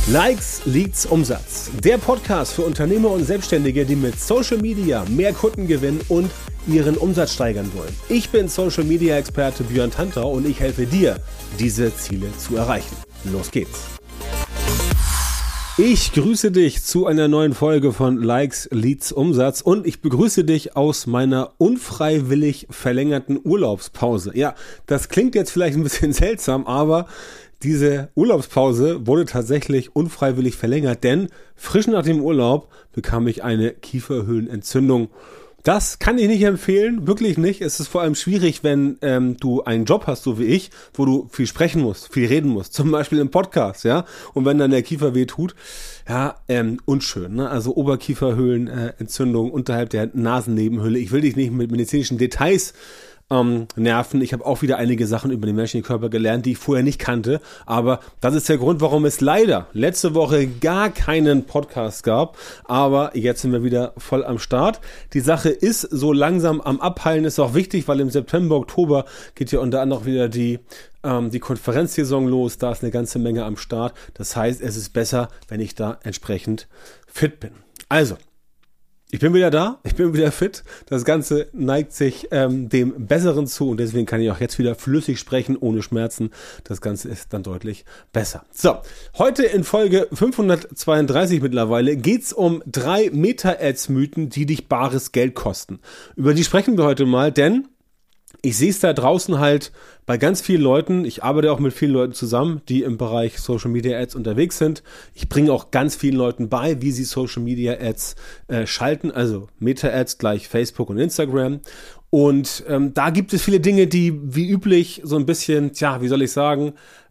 Likes, Leads, Umsatz. Der Podcast für Unternehmer und Selbstständige, die mit Social Media mehr Kunden gewinnen und ihren Umsatz steigern wollen. Ich bin Social Media Experte Björn Tantau und ich helfe dir, diese Ziele zu erreichen. Los geht's! Ich grüße dich zu einer neuen Folge von Likes, Leads, Umsatz und ich begrüße dich aus meiner unfreiwillig verlängerten Urlaubspause. Ja, das klingt jetzt vielleicht ein bisschen seltsam, aber diese Urlaubspause wurde tatsächlich unfreiwillig verlängert, denn frisch nach dem Urlaub bekam ich eine Kieferhöhlenentzündung. Das kann ich nicht empfehlen, wirklich nicht. Es ist vor allem schwierig, wenn du einen Job hast, so wie ich, wo du viel sprechen musst, viel reden musst, zum Beispiel im Podcast, ja. Und wenn dann der Kiefer weh tut, ja, unschön, ne? Also Oberkieferhöhlenentzündung unterhalb der Nasennebenhöhle. Ich will dich nicht mit medizinischen Details nerven. Ich habe auch wieder einige Sachen über den menschlichen Körper gelernt, die ich vorher nicht kannte. Aber das ist der Grund, warum es leider letzte Woche gar keinen Podcast gab. Aber jetzt sind wir wieder voll am Start. Die Sache ist so langsam am Abheilen, ist auch wichtig, weil im September, Oktober geht ja unter anderem wieder die Konferenzsaison los. Da ist eine ganze Menge am Start. Das heißt, es ist besser, wenn ich da entsprechend fit bin. Also, ich bin wieder da, ich bin wieder fit. Das Ganze neigt sich dem Besseren zu und deswegen kann ich auch jetzt wieder flüssig sprechen, ohne Schmerzen. Das Ganze ist dann deutlich besser. So, heute in Folge 532 mittlerweile geht's um 3 Meta-Ads-Mythen, die dich bares Geld kosten. Über die sprechen wir heute mal, denn ich sehe es da draußen halt bei ganz vielen Leuten. Ich arbeite auch mit vielen Leuten zusammen, die im Bereich Social Media Ads unterwegs sind. Ich bringe auch ganz vielen Leuten bei, wie sie Social Media Ads schalten, also Meta Ads gleich Facebook und Instagram. Und da gibt es viele Dinge, die wie üblich so ein bisschen, wie soll ich sagen,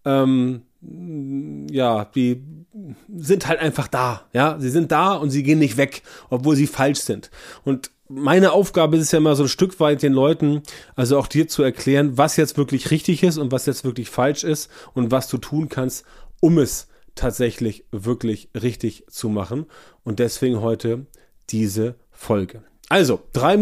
die sind halt einfach da. Ja, sie sind da und sie gehen nicht weg, obwohl sie falsch sind. Und meine Aufgabe ist es ja immer so ein Stück weit den Leuten, also auch dir zu erklären, was jetzt wirklich richtig ist und was jetzt wirklich falsch ist und was du tun kannst, um es tatsächlich wirklich richtig zu machen. Und deswegen heute diese Folge. Also, 3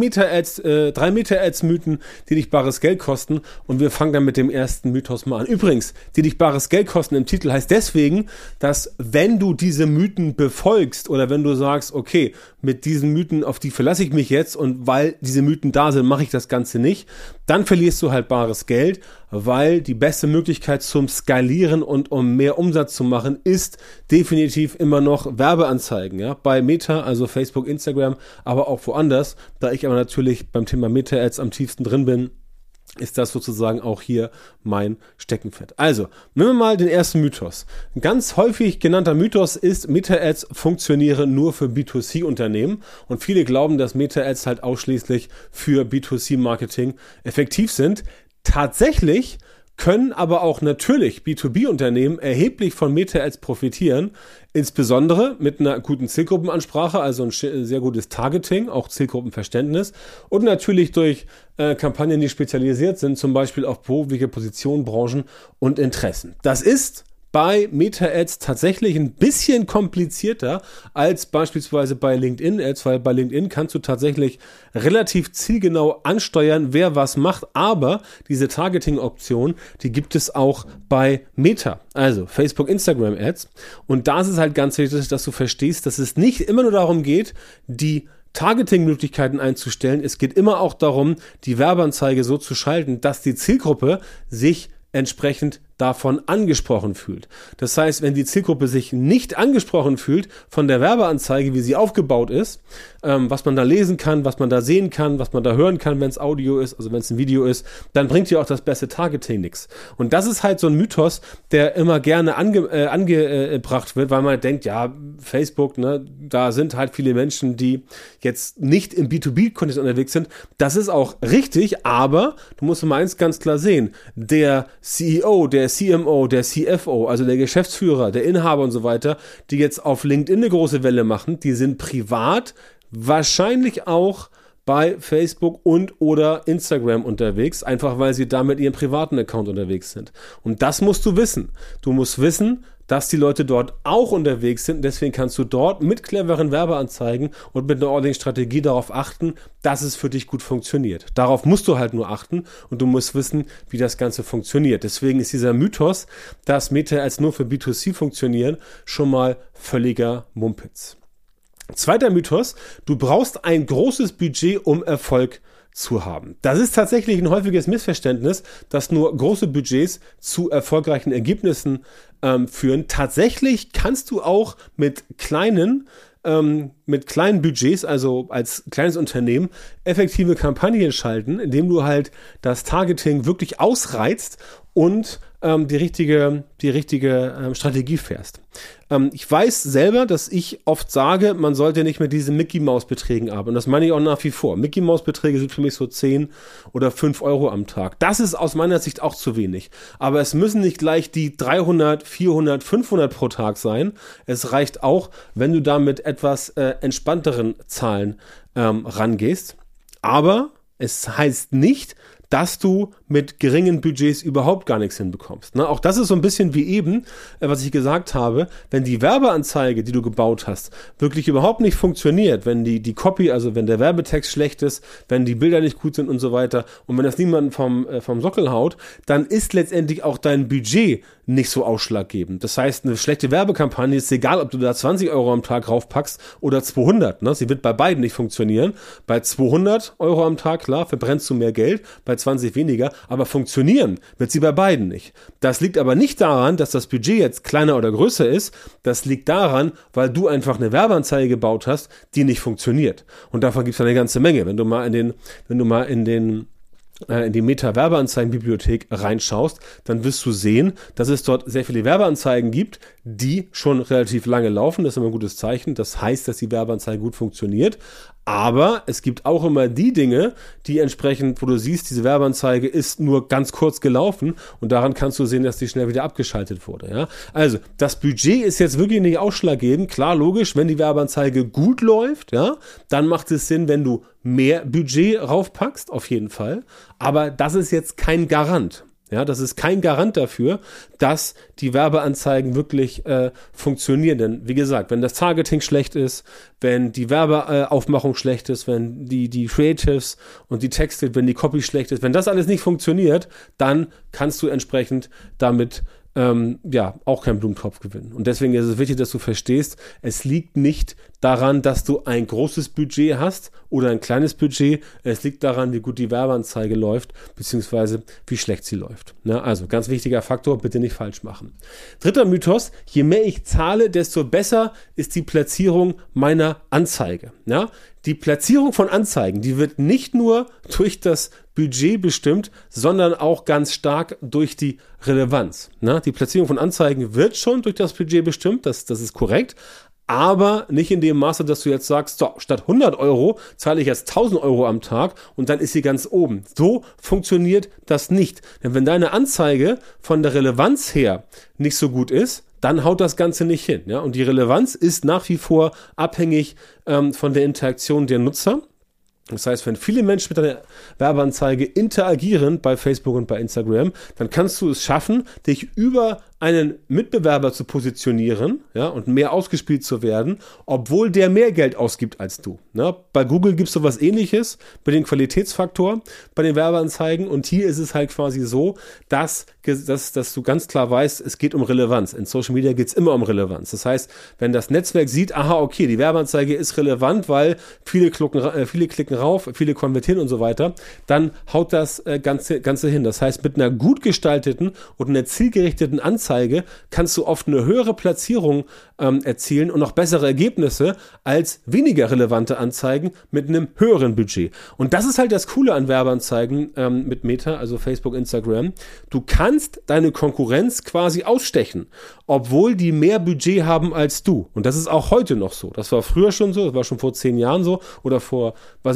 Meta-Ads-Mythen, die dich bares Geld kosten. Und wir fangen dann mit dem ersten Mythos mal an. Übrigens, die dich bares Geld kosten im Titel heißt deswegen, dass wenn du diese Mythen befolgst oder wenn du sagst, okay, mit diesen Mythen, auf die verlasse ich mich jetzt und weil diese Mythen da sind, mache ich das Ganze nicht, dann verlierst du halt bares Geld, weil die beste Möglichkeit zum Skalieren und um mehr Umsatz zu machen, ist definitiv immer noch Werbeanzeigen, ja, bei Meta, also Facebook, Instagram, aber auch woanders. Da ich aber natürlich beim Thema Meta-Ads am tiefsten drin bin, ist das sozusagen auch hier mein Steckenpferd. Also, nehmen wir mal den ersten Mythos. Ein ganz häufig genannter Mythos ist, Meta-Ads funktionieren nur für B2C-Unternehmen und viele glauben, dass Meta-Ads halt ausschließlich für B2C-Marketing effektiv sind. Tatsächlich können aber auch natürlich B2B-Unternehmen erheblich von Meta-Ads profitieren, insbesondere mit einer guten Zielgruppenansprache, also ein sehr gutes Targeting, auch Zielgruppenverständnis und natürlich durch Kampagnen, die spezialisiert sind, zum Beispiel auf berufliche Positionen, Branchen und Interessen. Das ist bei Meta-Ads tatsächlich ein bisschen komplizierter als beispielsweise bei LinkedIn-Ads, weil bei LinkedIn kannst du tatsächlich relativ zielgenau ansteuern, wer was macht, aber diese Targeting-Option, die gibt es auch bei Meta, also Facebook, Instagram Ads und da ist es halt ganz wichtig, dass du verstehst, dass es nicht immer nur darum geht, die Targeting-Möglichkeiten einzustellen, es geht immer auch darum, die Werbeanzeige so zu schalten, dass die Zielgruppe sich entsprechend davon angesprochen fühlt. Das heißt, wenn die Zielgruppe sich nicht angesprochen fühlt von der Werbeanzeige, wie sie aufgebaut ist, was man da lesen kann, was man da sehen kann, was man da hören kann, wenn es Audio ist, also wenn es ein Video ist, dann bringt dir auch das beste Targeting nichts. Und das ist halt so ein Mythos, der immer gerne angebracht wird, weil man denkt, ja, Facebook, ne, da sind halt viele Menschen, die jetzt nicht im B2B-Kontext unterwegs sind. Das ist auch richtig, aber du musst mal eins ganz klar sehen, der CEO, der CMO, der CFO, also der Geschäftsführer, der Inhaber und so weiter, die jetzt auf LinkedIn eine große Welle machen, die sind privat wahrscheinlich auch bei Facebook und oder Instagram unterwegs, einfach weil sie da mit ihrem privaten Account unterwegs sind. Und das musst du wissen. Du musst wissen, dass die Leute dort auch unterwegs sind. Deswegen kannst du dort mit cleveren Werbeanzeigen und mit einer ordentlichen Strategie darauf achten, dass es für dich gut funktioniert. Darauf musst du halt nur achten und du musst wissen, wie das Ganze funktioniert. Deswegen ist dieser Mythos, dass Meta als nur für B2C funktionieren, schon mal völliger Mumpitz. Zweiter Mythos, du brauchst ein großes Budget, um Erfolg zu haben. Das ist tatsächlich ein häufiges Missverständnis, dass nur große Budgets zu erfolgreichen Ergebnissen führen. Tatsächlich kannst du auch mit kleinen Budgets, also als kleines Unternehmen, effektive Kampagnen schalten, indem du halt das Targeting wirklich ausreizt und die richtige Strategie fährst. Ich weiß selber, dass ich oft sage, man sollte nicht mit diesen Mickey-Maus-Beträgen arbeiten. Und das meine ich auch nach wie vor. Mickey-Maus-Beträge sind für mich so 10 oder 5 Euro am Tag. Das ist aus meiner Sicht auch zu wenig. Aber es müssen nicht gleich die 300, 400, 500 pro Tag sein. Es reicht auch, wenn du da mit etwas entspannteren Zahlen rangehst. Aber es heißt nicht, dass du mit geringen Budgets überhaupt gar nichts hinbekommst. Ne? Auch das ist so ein bisschen wie eben, was ich gesagt habe, wenn die Werbeanzeige, die du gebaut hast, wirklich überhaupt nicht funktioniert, wenn die Copy, also wenn der Werbetext schlecht ist, wenn die Bilder nicht gut sind und so weiter und wenn das niemanden vom Sockel haut, dann ist letztendlich auch dein Budget nicht so ausschlaggebend. Das heißt, eine schlechte Werbekampagne ist egal, ob du da 20 Euro am Tag raufpackst oder 200. Ne? Sie wird bei beiden nicht funktionieren. Bei 200 Euro am Tag, klar, verbrennst du mehr Geld, bei 20 weniger, aber funktionieren wird sie bei beiden nicht. Das liegt aber nicht daran, dass das Budget jetzt kleiner oder größer ist. Das liegt daran, weil du einfach eine Werbeanzeige gebaut hast, die nicht funktioniert. Und davon gibt es eine ganze Menge. Wenn du mal in die Meta-Werbeanzeigenbibliothek reinschaust, dann wirst du sehen, dass es dort sehr viele Werbeanzeigen gibt, die schon relativ lange laufen. Das ist immer ein gutes Zeichen. Das heißt, dass die Werbeanzeige gut funktioniert. Aber es gibt auch immer die Dinge, die entsprechend, wo du siehst, diese Werbeanzeige ist nur ganz kurz gelaufen und daran kannst du sehen, dass die schnell wieder abgeschaltet wurde. Ja? Also das Budget ist jetzt wirklich nicht ausschlaggebend. Klar, logisch, wenn die Werbeanzeige gut läuft, ja, dann macht es Sinn, wenn du mehr Budget raufpackst, auf jeden Fall. Aber das ist jetzt kein Garant. Ja, das ist kein Garant dafür, dass die Werbeanzeigen wirklich funktionieren. Denn wie gesagt, wenn das Targeting schlecht ist, wenn die Werbeaufmachung schlecht ist, wenn die Creatives und die Texte, wenn die Copy schlecht ist, wenn das alles nicht funktioniert, dann kannst du entsprechend damit auch keinen Blumentopf gewinnen. Und deswegen ist es wichtig, dass du verstehst, es liegt nicht daran, dass du ein großes Budget hast oder ein kleines Budget. Es liegt daran, wie gut die Werbeanzeige läuft, beziehungsweise wie schlecht sie läuft. Ja, also ganz wichtiger Faktor, bitte nicht falsch machen. Dritter Mythos, je mehr ich zahle, desto besser ist die Platzierung meiner Anzeige. Ja? Die Platzierung von Anzeigen, die wird nicht nur durch das Budget bestimmt, sondern auch ganz stark durch die Relevanz. Ne? Die Platzierung von Anzeigen wird schon durch das Budget bestimmt, das ist korrekt, aber nicht in dem Maße, dass du jetzt sagst, so, statt 100 Euro zahle ich jetzt 1000 Euro am Tag und dann ist sie ganz oben. So funktioniert das nicht. Denn wenn deine Anzeige von der Relevanz her nicht so gut ist, dann haut das Ganze nicht hin. Ja? Und die Relevanz ist nach wie vor abhängig von der Interaktion der Nutzer. Das heißt, wenn viele Menschen mit einer Werbeanzeige interagieren bei Facebook und bei Instagram, dann kannst du es schaffen, dich über einen Mitbewerber zu positionieren, ja, und mehr ausgespielt zu werden, obwohl der mehr Geld ausgibt als du. Ne? Bei Google gibt es sowas Ähnliches mit dem Qualitätsfaktor bei den Werbeanzeigen und hier ist es halt quasi so, dass du ganz klar weißt, es geht um Relevanz. In Social Media geht es immer um Relevanz. Das heißt, wenn das Netzwerk sieht, aha, okay, die Werbeanzeige ist relevant, weil viele klicken rauf, viele konvertieren und so weiter, dann haut das Ganze hin. Das heißt, mit einer gut gestalteten und einer zielgerichteten Anzeige kannst du oft eine höhere Platzierung erzielen und noch bessere Ergebnisse als weniger relevante Anzeigen mit einem höheren Budget. Und das ist halt das Coole an Werbeanzeigen mit Meta, also Facebook, Instagram. Du kannst deine Konkurrenz quasi ausstechen, obwohl die mehr Budget haben als du. Und das ist auch heute noch so. Das war früher schon so, das war schon vor 10 Jahren so oder vor,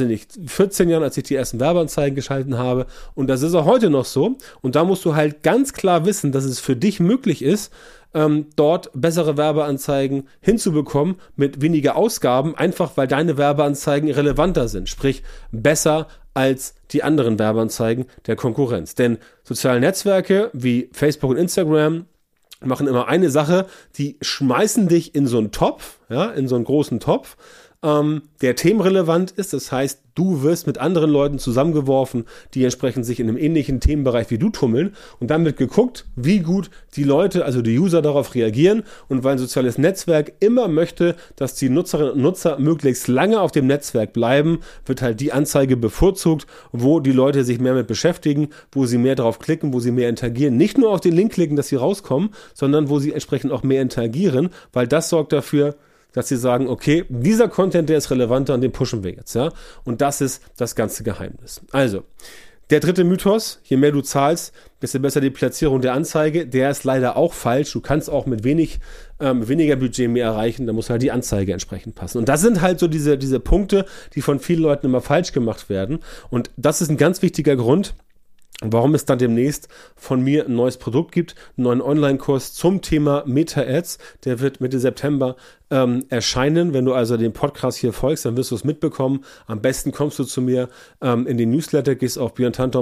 14 Jahren, als ich die ersten Werbeanzeigen geschalten habe. Und das ist auch heute noch so. Und da musst du halt ganz klar wissen, dass es für dich möglich möglich ist, dort bessere Werbeanzeigen hinzubekommen mit weniger Ausgaben, einfach weil deine Werbeanzeigen relevanter sind, sprich besser als die anderen Werbeanzeigen der Konkurrenz. Denn soziale Netzwerke wie Facebook und Instagram machen immer eine Sache, die schmeißen dich in so einen Topf, ja, in so einen großen Topf, der themenrelevant ist. Das heißt, du wirst mit anderen Leuten zusammengeworfen, die entsprechend sich in einem ähnlichen Themenbereich wie du tummeln, und dann wird geguckt, wie gut die Leute, also die User, darauf reagieren. Und weil ein soziales Netzwerk immer möchte, dass die Nutzerinnen und Nutzer möglichst lange auf dem Netzwerk bleiben, wird halt die Anzeige bevorzugt, wo die Leute sich mehr mit beschäftigen, wo sie mehr drauf klicken, wo sie mehr interagieren. Nicht nur auf den Link klicken, dass sie rauskommen, sondern wo sie entsprechend auch mehr interagieren, weil das sorgt dafür, dass sie sagen, okay, dieser Content, der ist relevanter und den pushen wir jetzt, ja. Und das ist das ganze Geheimnis. Also, der dritte Mythos, je mehr du zahlst, desto besser die Platzierung der Anzeige, der ist leider auch falsch. Du kannst auch mit weniger Budget mehr erreichen, da muss halt die Anzeige entsprechend passen. Und das sind halt so diese Punkte, die von vielen Leuten immer falsch gemacht werden. Und das ist ein ganz wichtiger Grund, warum es dann demnächst von mir ein neues Produkt gibt, einen neuen Online-Kurs zum Thema Meta-Ads. Der wird Mitte September erscheinen. Wenn du also dem Podcast hier folgst, dann wirst du es mitbekommen. Am besten kommst du zu mir in den Newsletter, gehst auf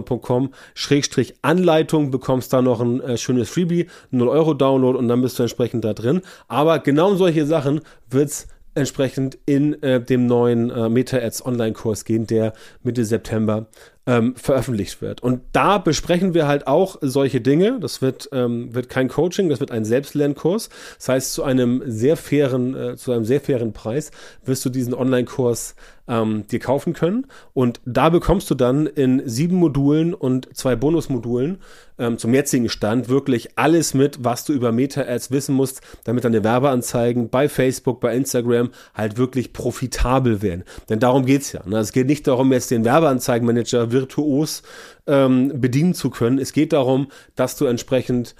björntanton.com/Anleitung, bekommst da noch ein schönes Freebie, 0 € Download, und dann bist du entsprechend da drin. Aber genau um solche Sachen wird's entsprechend in dem neuen Meta-Ads Online-Kurs gehen, der Mitte September veröffentlicht wird. Und da besprechen wir halt auch solche Dinge. Das wird kein Coaching, das wird ein Selbstlernkurs. Das heißt, zu einem sehr fairen Preis wirst du diesen Online-Kurs dir kaufen können. Und da bekommst du dann in 7 Modulen und 2 Bonusmodulen zum jetzigen Stand wirklich alles mit, was du über Meta-Ads wissen musst, damit deine Werbeanzeigen bei Facebook, bei Instagram halt wirklich profitabel werden. Denn darum geht's ja. Ne? Es geht nicht darum, jetzt den Werbeanzeigenmanager virtuos bedienen zu können. Es geht darum, dass du entsprechend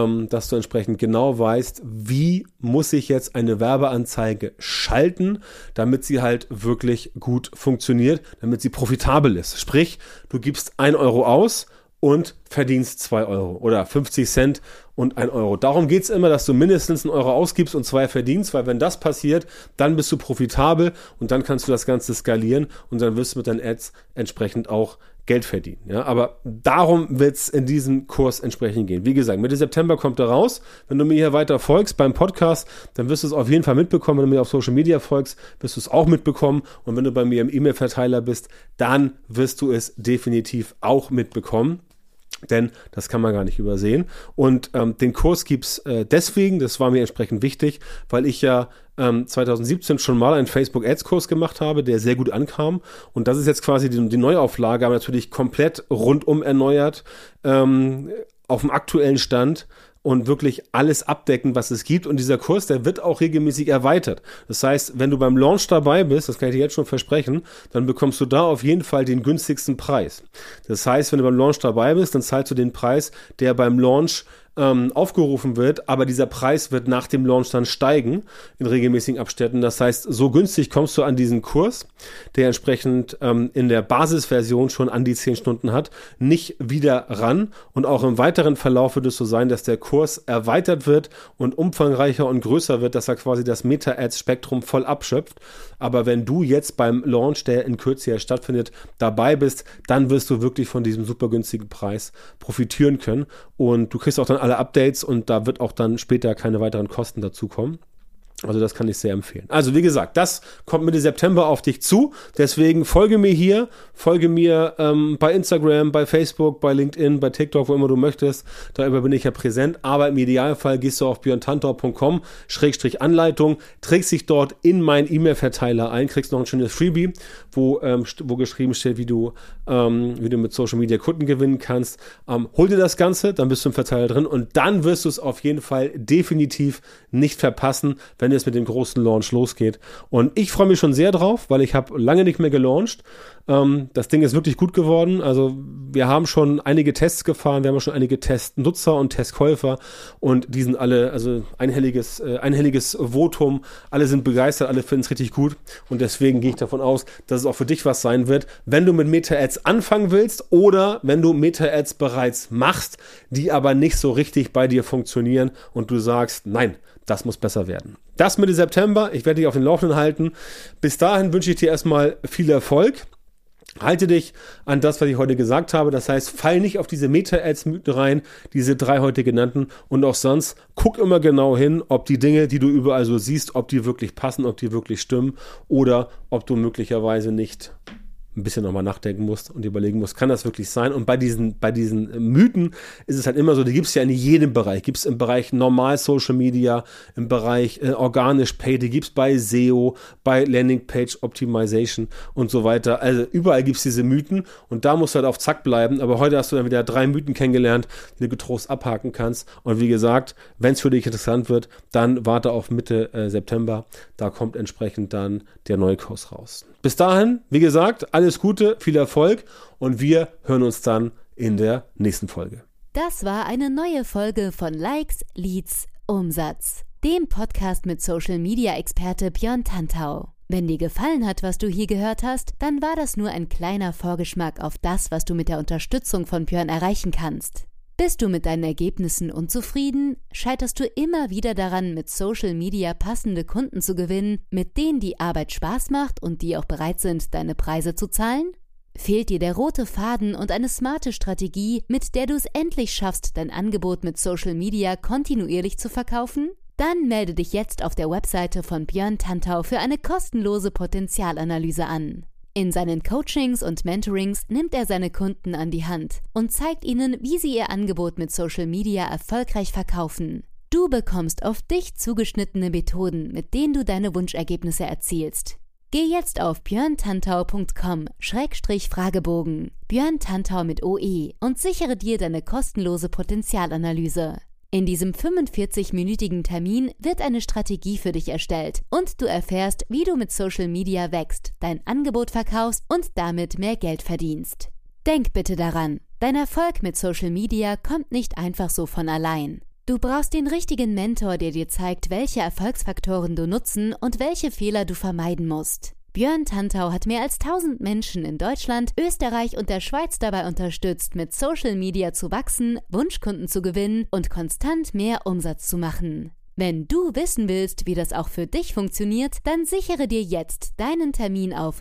genau weißt, wie muss ich jetzt eine Werbeanzeige schalten, damit sie halt wirklich gut funktioniert, damit sie profitabel ist. Sprich, du gibst 1 € aus und verdienst 2 € oder 50 Cent und 1 €. Darum geht's immer, dass du mindestens 1 € ausgibst und 2 verdienst, weil wenn das passiert, dann bist du profitabel und dann kannst du das Ganze skalieren und dann wirst du mit deinen Ads entsprechend auch Geld verdienen. Ja, aber darum wird's in diesem Kurs entsprechend gehen. Wie gesagt, Mitte September kommt er raus. Wenn du mir hier weiter folgst beim Podcast, dann wirst du es auf jeden Fall mitbekommen. Wenn du mir auf Social Media folgst, wirst du es auch mitbekommen. Und wenn du bei mir im E-Mail-Verteiler bist, dann wirst du es definitiv auch mitbekommen. Denn das kann man gar nicht übersehen. Und den Kurs gibt's deswegen, das war mir entsprechend wichtig, weil ich ja 2017 schon mal einen Facebook-Ads-Kurs gemacht habe, der sehr gut ankam. Und das ist jetzt quasi die Neuauflage, aber natürlich komplett rundum erneuert, auf dem aktuellen Stand und wirklich alles abdecken, was es gibt. Und dieser Kurs, der wird auch regelmäßig erweitert. Das heißt, wenn du beim Launch dabei bist, das kann ich dir jetzt schon versprechen, dann bekommst du da auf jeden Fall den günstigsten Preis. Das heißt, wenn du beim Launch dabei bist, dann zahlst du den Preis, der beim Launch aufgerufen wird, aber dieser Preis wird nach dem Launch dann steigen in regelmäßigen Abständen. Das heißt, so günstig kommst du an diesen Kurs, der entsprechend in der Basisversion schon an die 10 Stunden hat, nicht wieder ran. Und auch im weiteren Verlauf wird es so sein, dass der Kurs erweitert wird und umfangreicher und größer wird, dass er quasi das Meta-Ads-Spektrum voll abschöpft. Aber wenn du jetzt beim Launch, der in Kürze ja stattfindet, dabei bist, dann wirst du wirklich von diesem super günstigen Preis profitieren können. Und du kriegst auch dann alle Updates und da wird auch dann später keine weiteren Kosten dazukommen. Also das kann ich sehr empfehlen. Also wie gesagt, das kommt Mitte September auf dich zu. Deswegen folge mir hier, folge mir bei Instagram, bei Facebook, bei LinkedIn, bei TikTok, wo immer du möchtest. Darüber bin ich ja präsent. Aber im Idealfall gehst du auf björntantor.com/Anleitung, trägst dich dort in meinen E-Mail-Verteiler ein, kriegst noch ein schönes Freebie, wo geschrieben steht, wie du mit Social Media Kunden gewinnen kannst. Hol dir das Ganze, dann bist du im Verteiler drin und dann wirst du es auf jeden Fall definitiv nicht verpassen, wenn wenn es mit dem großen Launch losgeht. Und ich freue mich schon sehr drauf, weil ich habe lange nicht mehr gelauncht. Das Ding ist wirklich gut geworden. Also wir haben schon einige Tests gefahren, wir haben schon einige Testnutzer und Testkäufer und die sind alle, also einhelliges Votum, alle sind begeistert, alle finden es richtig gut und deswegen gehe ich davon aus, dass es auch für dich was sein wird, wenn du mit Meta-Ads anfangen willst oder wenn du Meta-Ads bereits machst, die aber nicht so richtig bei dir funktionieren und du sagst, nein, das muss besser werden. Das Mitte September, ich werde dich auf den Laufenden halten. Bis dahin wünsche ich dir erstmal viel Erfolg. Halte dich an das, was ich heute gesagt habe. Das heißt, fall nicht auf diese Meta-Ads-Mythen rein, diese 3 heute genannten. Und auch sonst, guck immer genau hin, ob die Dinge, die du überall so siehst, ob die wirklich passen, ob die wirklich stimmen oder ob du möglicherweise nicht ein bisschen nochmal nachdenken musst und überlegen musst, kann das wirklich sein? Und bei diesen Mythen ist es halt immer so, die gibt es ja in jedem Bereich. Gibt es im Bereich normal Social Media, im Bereich organisch Pay, die gibt es bei SEO, bei Landing Page Optimization und so weiter. Also überall gibt es diese Mythen und da musst du halt auf Zack bleiben. Aber heute hast du dann wieder 3 Mythen kennengelernt, die du getrost abhaken kannst. Und wie gesagt, wenn es für dich interessant wird, dann warte auf Mitte September. Da kommt entsprechend dann der neue Kurs raus. Bis dahin, wie gesagt, alles Gute, viel Erfolg und wir hören uns dann in der nächsten Folge. Das war eine neue Folge von Likes, Leads, Umsatz, dem Podcast mit Social-Media-Experte Björn Tantau. Wenn dir gefallen hat, was du hier gehört hast, dann war das nur ein kleiner Vorgeschmack auf das, was du mit der Unterstützung von Björn erreichen kannst. Bist du mit deinen Ergebnissen unzufrieden? Scheiterst du immer wieder daran, mit Social Media passende Kunden zu gewinnen, mit denen die Arbeit Spaß macht und die auch bereit sind, deine Preise zu zahlen? Fehlt dir der rote Faden und eine smarte Strategie, mit der du es endlich schaffst, dein Angebot mit Social Media kontinuierlich zu verkaufen? Dann melde dich jetzt auf der Webseite von Björn Tantau für eine kostenlose Potenzialanalyse an. In seinen Coachings und Mentorings nimmt er seine Kunden an die Hand und zeigt ihnen, wie sie ihr Angebot mit Social Media erfolgreich verkaufen. Du bekommst auf dich zugeschnittene Methoden, mit denen du deine Wunschergebnisse erzielst. Geh jetzt auf björntantau.com/Fragebogen, Björn Tantau mit OE und sichere dir deine kostenlose Potenzialanalyse. In diesem 45-minütigen Termin wird eine Strategie für dich erstellt und du erfährst, wie du mit Social Media wächst, dein Angebot verkaufst und damit mehr Geld verdienst. Denk bitte daran, dein Erfolg mit Social Media kommt nicht einfach so von allein. Du brauchst den richtigen Mentor, der dir zeigt, welche Erfolgsfaktoren du nutzen und welche Fehler du vermeiden musst. Björn Tantau hat mehr als 1000 Menschen in Deutschland, Österreich und der Schweiz dabei unterstützt, mit Social Media zu wachsen, Wunschkunden zu gewinnen und konstant mehr Umsatz zu machen. Wenn du wissen willst, wie das auch für dich funktioniert, dann sichere dir jetzt deinen Termin auf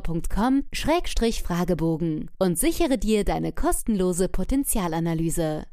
björntantau.com/Fragebogen und sichere dir deine kostenlose Potenzialanalyse.